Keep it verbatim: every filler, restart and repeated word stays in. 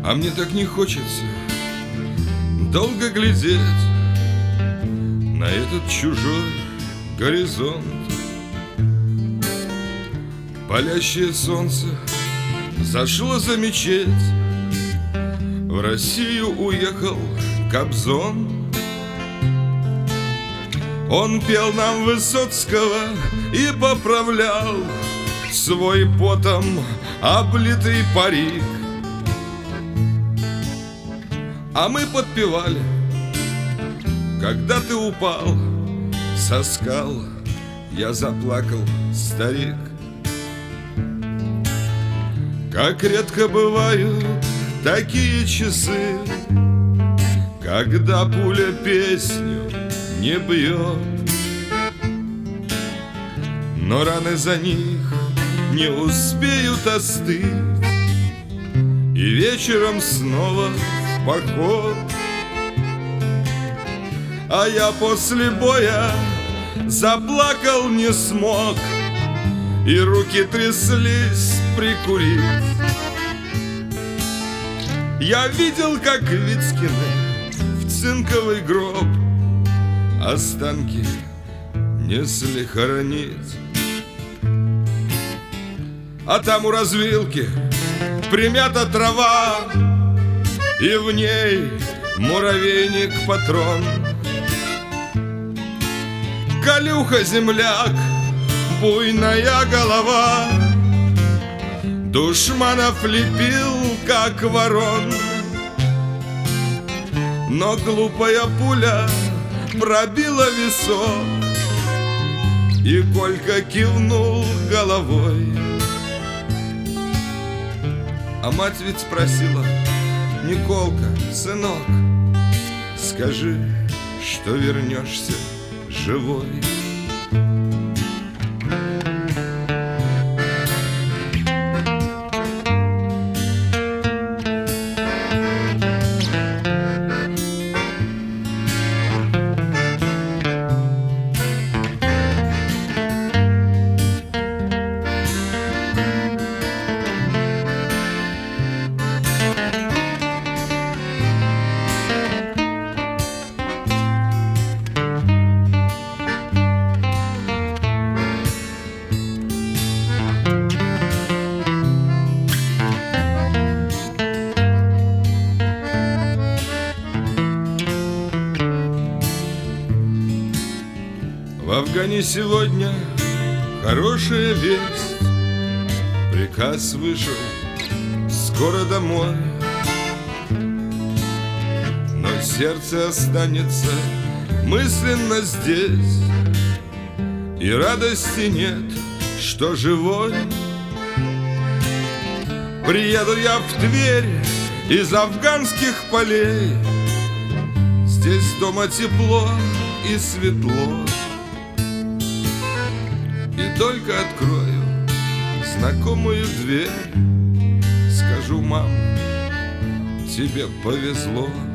А мне так не хочется долго глядеть на этот чужой горизонт. Палящее солнце зашло за мечеть, в Россию уехал Кобзон. Он пел нам Высоцкого и поправлял свой потом облитый парик. А мы подпевали: когда ты упал со скал, я заплакал, старик. Как редко бывают такие часы, когда пуля песню не бьет, но раны за них не успеют остыть, и вечером снова в поход. А я после боя заплакал не смог, и руки тряслись прикурить. Я видел, как Вицкины в цинковый гроб останки несли хоронить. А там у развилки примята трава, и в ней муравейник-патрон. Колюха земляк, буйная голова, душманов лепил, как ворон. Но глупая пуля пробила висок, и Колька кивнул головой. А мать ведь спросила: Николка, сынок, скажи, что вернешься живой. В Афгане сегодня хорошая весть, приказ вышел скоро домой, но сердце останется мысленно здесь, и радости нет, что живой. Приеду я в Тверь из афганских полей, здесь дома тепло и светло. И только открою знакомую дверь, скажу: мам, тебе повезло.